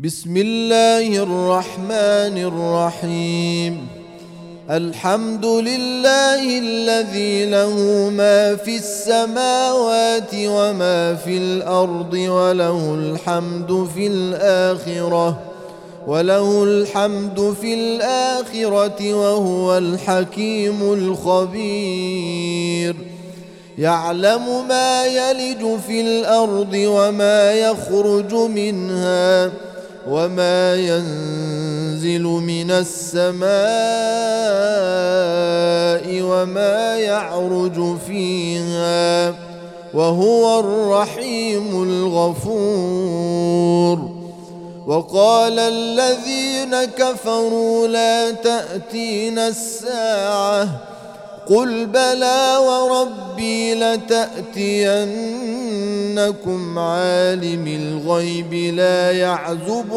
بسم الله الرحمن الرحيم. الحمد لله الذي له ما في السماوات وما في الأرض وله الحمد في الآخرة وهو الحكيم الخبير. يعلم ما يلج في الأرض وما يخرج منها وما ينزل من السماء وما يعرج فيها وهو الرحيم الغفور. وقال الذين كفروا لا تأتينا الساعة قل بلى وربي لتأتينكم عالم الغيب لا يعزب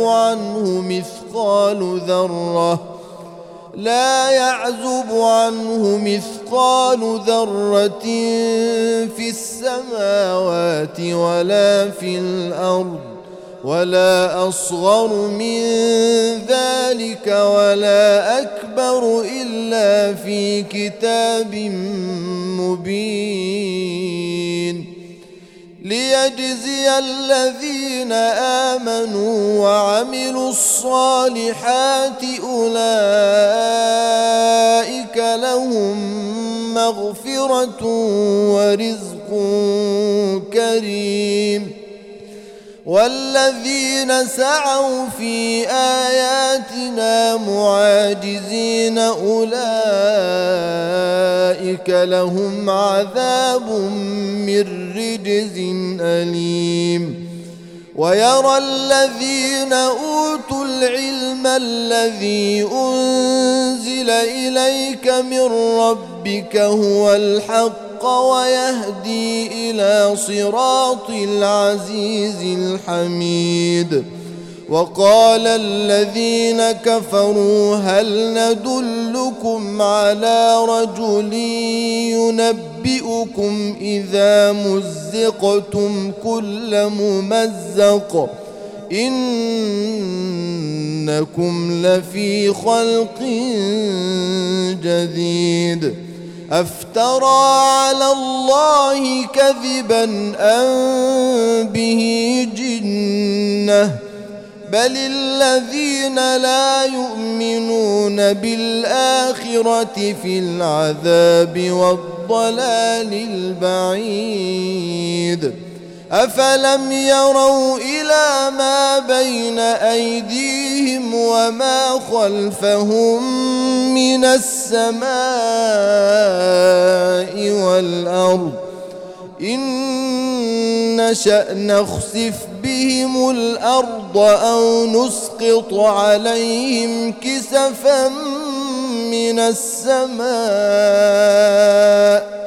عنه مثقال ذرة في السماوات ولا في الأرض ولا أصغر من ذلك ولا أكبر إلا في كتاب مبين. ليجزي الذين آمنوا وعملوا الصالحات أولئك لهم مغفرة ورزق كريم. والذين سعوا في آياتنا معاجزين أولئك لهم عذاب من رجز أليم. ويرى الذين أوتوا العلم الذي أنزل إليك من ربك هو الحق ويهدي إلى صراط العزيز الحميد. وقال الذين كفروا هل ندلكم على رجل ينبئكم إذا مزقتم كل ممزق إنكم لفي خلق جديد. أفترى على الله كذبا أم به جنة بل الذين لا يؤمنون بالآخرة في العذاب والضلال البعيد. أفلم يروا إلى ما بين أيديهم وما خلفهم من السماء والأرض إن نشأ نخسف بهم الأرض أو نسقط عليهم كسفا من السماء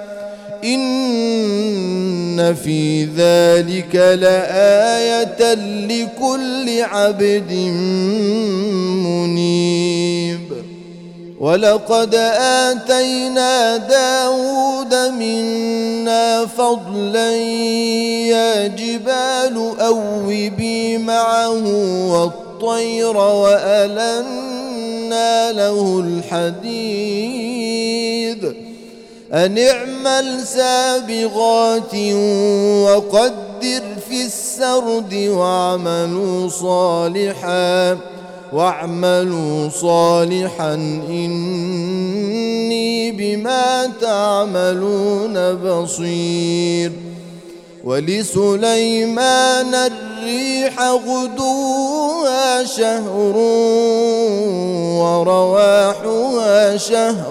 إن في ذلك لآية لكل عبد منيب. ولقد آتينا داود منا فضلا يا جبال أوبي معه والطير وألنا له الحديد أن اعمل سابغات وقدر في السرد واعملوا صالحا إني بما تعملون بصير. ولسليمان الريح غدوها شهر ورواحها شهر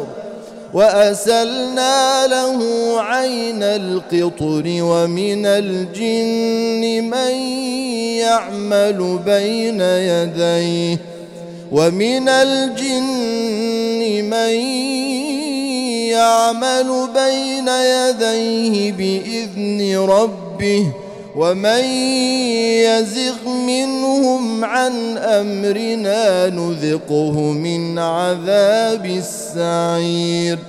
وأسلنا له عين القطر ومن الجن من يعمل بين يديه بإذن ربه ومن يزغ منهم عن أمرنا نذقه من عذاب السعير.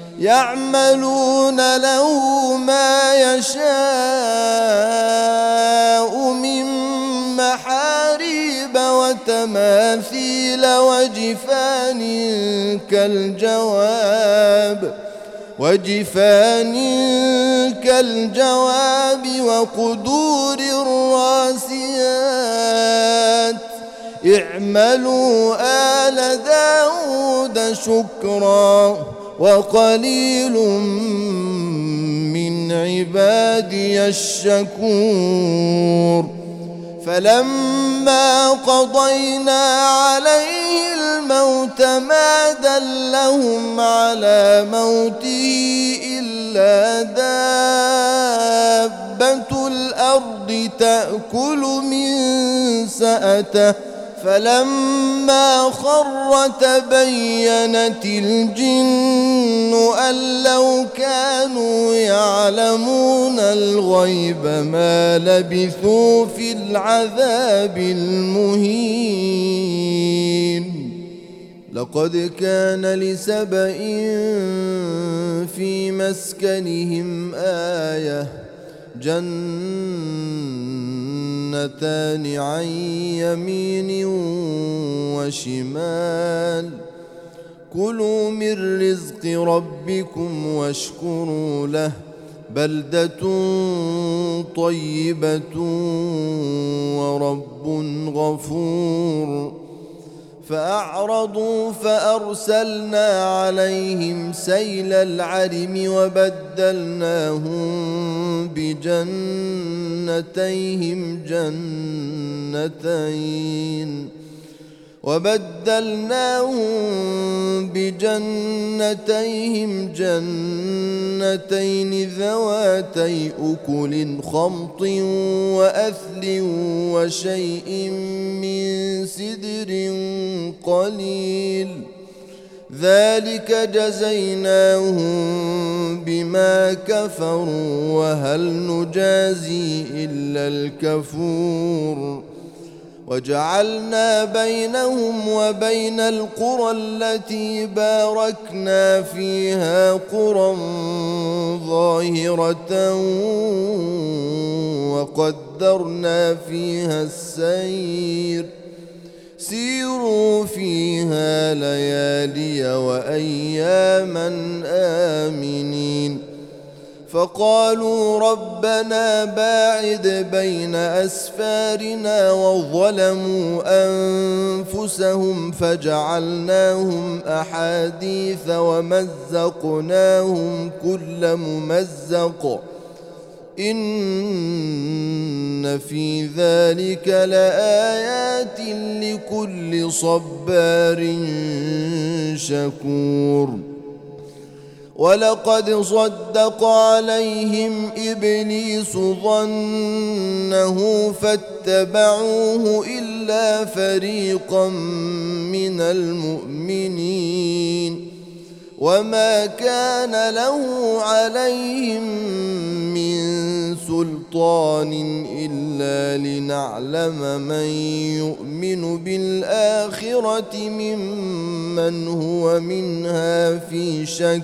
يعملون له ما يشاء من محاريب وتماثيل وجفان كالجواب وقدور الراسيات اعملوا آل داود شكرا وقليل من عبادي الشكور فلما قضينا عليه الموت ما دلهم على موته إلا دابة الأرض تأكل من سأته فلما خر تبينت الجن أن لو كانوا يعلمون الغيب ما لبثوا في العذاب المهين لقد كان لسبإ في مسكنهم آية جنتان عن يمين وشمال كلوا من رزق ربكم واشكروا له بلدة طيبة ورب غفور فأعرضوا فأرسلنا عليهم سيل العرم وبدلناهم بجنتيهم جنتين ذواتي أكل خمط وأثل وشيء من سدر قليل ذلك جزيناهم بما كفروا وهل نجازي إلا الكفور وجعلنا بينهم وبين القرى التي باركنا فيها قرى ظاهرة وقدرنا فيها السير سيروا فيها ليالي وأياما آمنين فقالوا ربنا باعد بين أسفارنا وظلموا أنفسهم فجعلناهم أحاديث ومزقناهم كل ممزق إن في ذلك لآيات لكل صبار شكور ولقد صدق عليهم إبليس ظنه فاتبعوه إلا فريقا من المؤمنين وما كان له عليهم من سلطان إلا لنعلم من يؤمن بالآخرة ممن هو منها في شك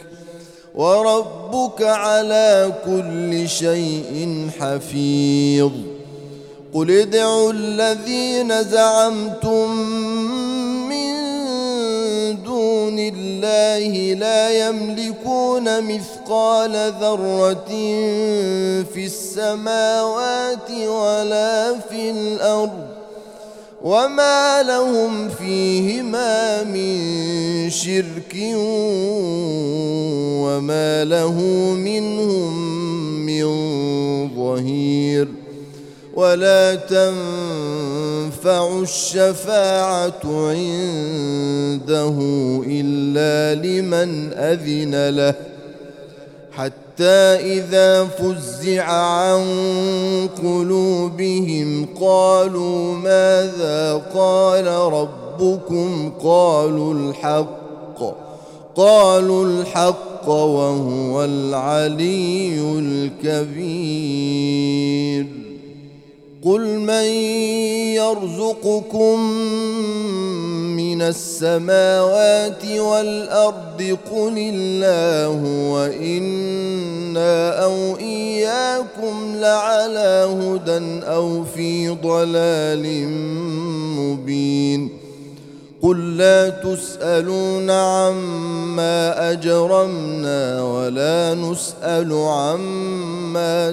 وربك على كل شيء حفيظ قل ادعوا الذين زعمتم من دون الله لا يملكون مثقال ذرة في السماوات ولا في الأرض وما لهم فيهما من شرك وما له منهم من ظهير ولا تنفع الشفاعة عنده إلا لمن أذن له حتى إذا فزع عن قلوبهم قالوا ماذا قال ربكم قالوا الحق وهو العلي الكبير قل من يرزقكم من السماوات والأرض قل الله وإنا أو إياكم لعلى هدى أو في ضلال مبين قل لا تسألون عما أجرمنا ولا نسأل عما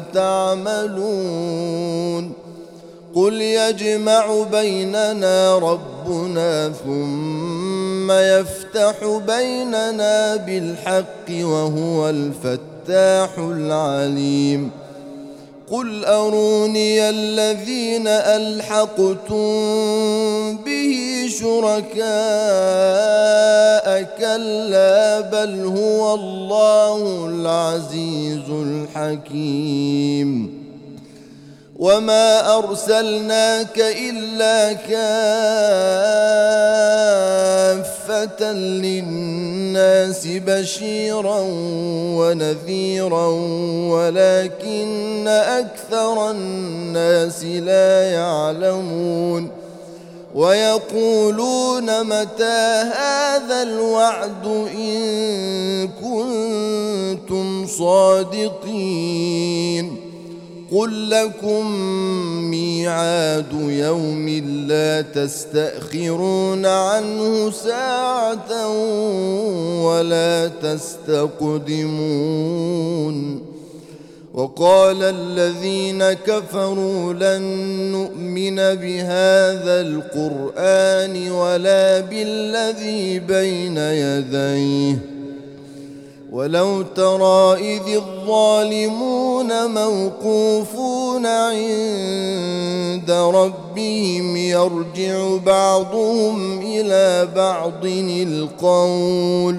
تعملون قل يجمع بيننا ربنا ثم يفتح بيننا بالحق وهو الفتاح العليم قل أروني الذين ألحقتم به شركاء كلا بل هو الله العزيز الحكيم وما أرسلناك إلا كافة للناس بشيرا ونذيرا ولكن أكثر الناس لا يعلمون ويقولون متى هذا الوعد إن كنتم صادقين قل لكم ميعاد يوم لا تستأخرون عنه ساعة ولا تستقدمون وقال الذين كفروا لن نؤمن بهذا القرآن ولا بالذي بين يديه ولو ترى إذ الظالمون موقوفون عند ربهم يرجع بعضهم إلى بعض القول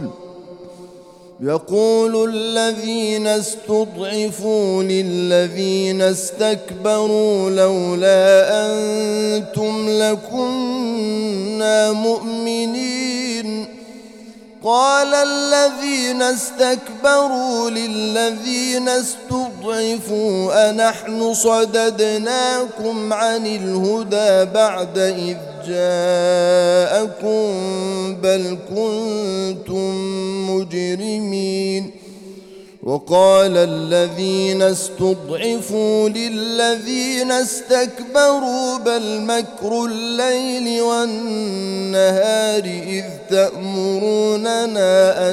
يقول الذين استضعفوا للذين استكبروا لولا أنتم لكنا مؤمنين قال الذين استكبروا للذين استضعفوا أنحن صددناكم عن الهدى بعد إذ جاءكم بل كنتم مجرمين وقال الذين استضعفوا للذين استكبروا بل مكر الليل والنهار إذ تأمروننا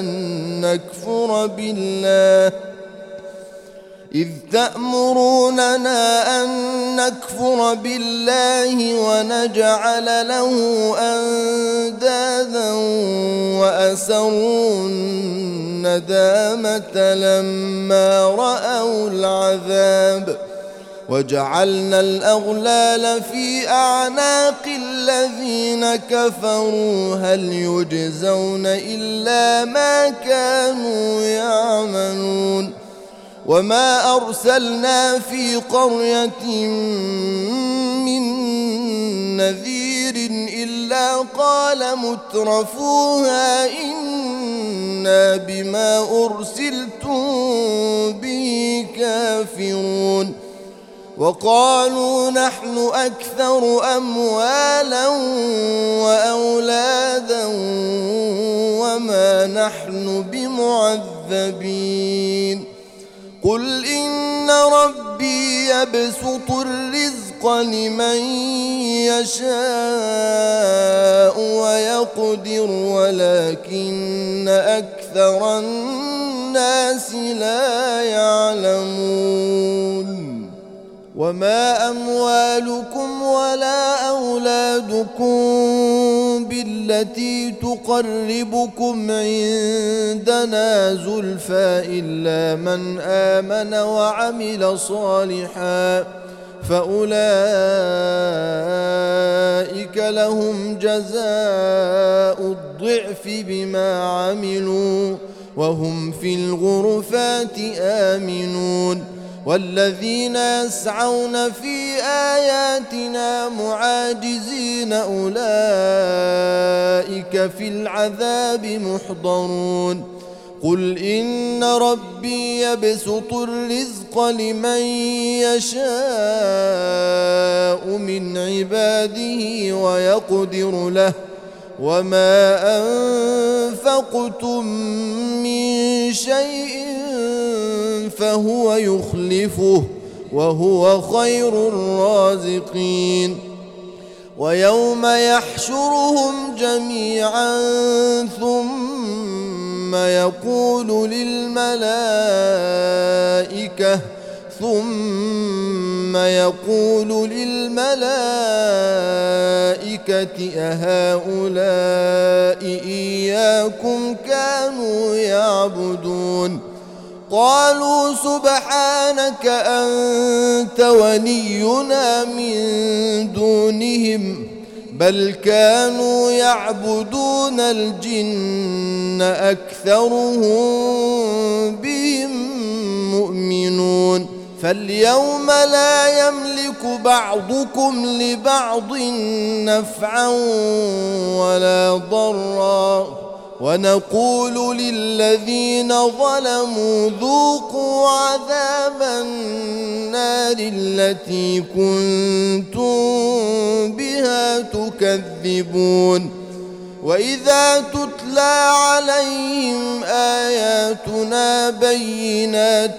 أن نكفر بالله ونجعل له أندادا وأسروا الندامة لما رأوا العذاب وجعلنا الأغلال في أعناق الذين كفروا هل يجزون إلا ما كانوا يعملون وما أرسلنا في قرية من نذير إلا قال مترفوها إنا بما أرسلتم به كافرون وقالوا نحن أكثر أموالا وأولادا وما نحن بمعذبين قل إن ربي يبسط الرزق لمن يشاء ويقدر ولكن أكثر الناس لا يعلمون وما أموالكم ولا أولادكم بالتي تقربكم عندنا زلفى إلا من آمن وعمل صالحا فأولئك لهم جزاء الضعف بما عملوا وهم في الغرفات آمنون والذين يسعون في آياتنا معاجزين أولئك في العذاب محضرون قل إن ربي يبسط الرزق لمن يشاء من عباده ويقدر له وما أنفقتم من شيء فهو يخلفه وهو خير الرازقين ويوم يحشرهم جميعا ثم يقول للملائكة أهؤلاء إياكم كانوا يعبدون قالوا سبحانك أنت ولينا من دونهم بل كانوا يعبدون الجن أكثرهم بهم مؤمنون فاليوم لا يملك بعضكم لبعض نفعا ولا ضرا ونقول للذين ظلموا ذوقوا عذاب النار التي كنتم بها تكذبون وإذا تتلى عليهم آياتنا بينات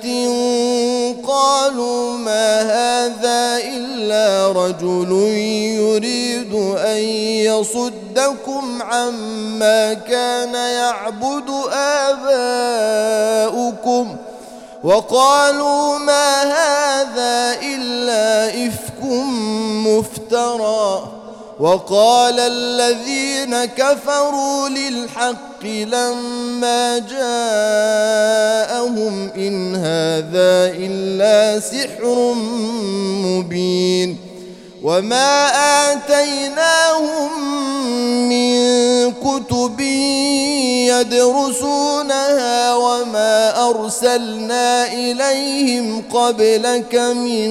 قالوا ما هذا إلا رجل يريد أن يصدكم عما كان يعبد آباؤكم وقالوا ما هذا إلا إفك مفترى وقال الذين كفروا للحق لما جاءهم إن هذا إلا سحر مبين وما آتيناهم من كتب يدرسونها وما أرسلنا إليهم قبلك من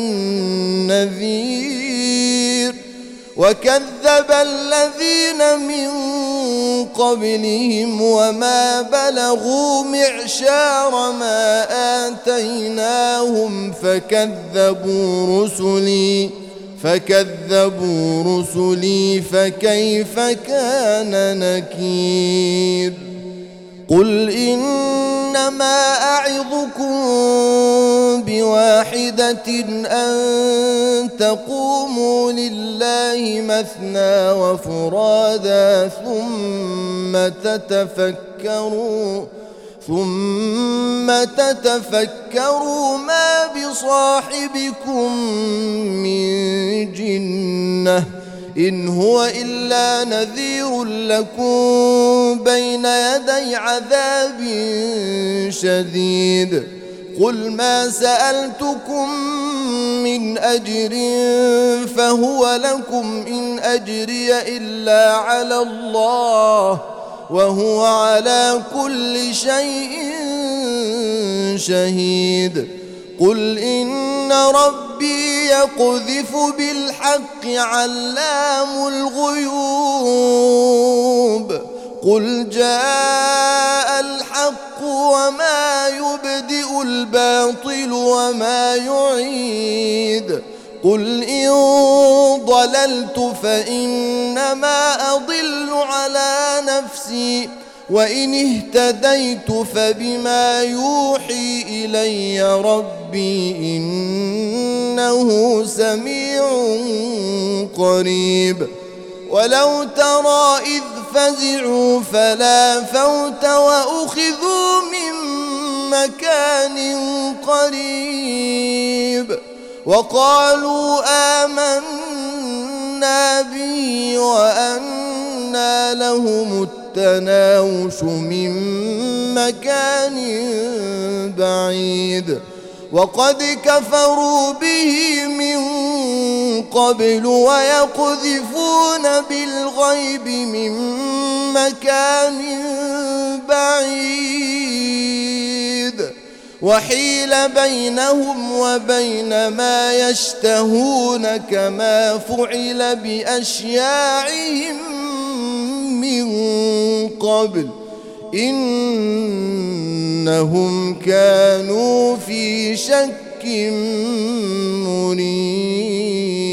نذير وكذب الذين من قبلهم وما بلغوا معشار ما آتيناهم فكذبوا رسلي فكيف كان نكير قل إنما أعظكم بواحدة أن تقوموا لله مثنى وفرادا ثم تتفكروا ما بصاحبكم من جنة إن هو إلا نذير لكم بين يدي عذاب شديد قل ما سألتكم من أجر فهو لكم إن أجري إلا على الله وهو على كل شيء شهيد قل إن ربي يقذف بالحق علام الغيوب قل جاء الحق وما يبدئ الباطل وما يعيد قل إن ضللت فإنما أضل على نفسي وإن اهتديت فبما يوحي إلي ربي إنه سميع قريب ولو ترى إذ فزعوا فلا فوت وأخذوا من مكان قريب وقالوا آمنا به وأنى لهم التناوش من مكان بعيد وقد كفروا به من قبل ويقذفون بالغيب من مكان بعيد وحيل بينهم وبين ما يشتهون كما فعل بأشياعهم من قبل إنهم كانوا في شك مريب.